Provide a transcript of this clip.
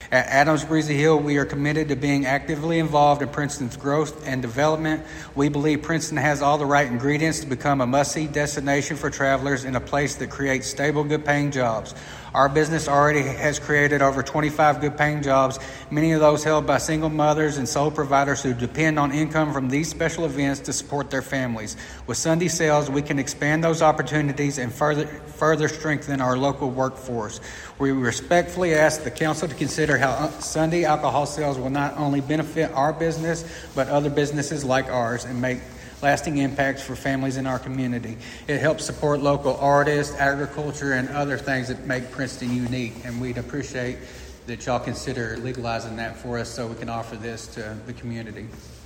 At Adams Breezy Hill, we are committed to being actively involved in Princeton's growth and development. We believe Princeton has all the right ingredients to become a must-see destination for travelers in a place that creates stable, good-paying jobs. Our business already has created over 25 good-paying jobs, many of those held by single mothers and sole providers who depend on income from these special events to support their families. With Sunday sales, we can expand those opportunities and further strengthen our local workforce. We respectfully ask the council to consider how Sunday alcohol sales will not only benefit our business, but other businesses like ours and make lasting impacts for families in our community. It helps support local artists, agriculture, and other things that make Princeton unique, and we'd appreciate that y'all consider legalizing that for us so we can offer this to the community.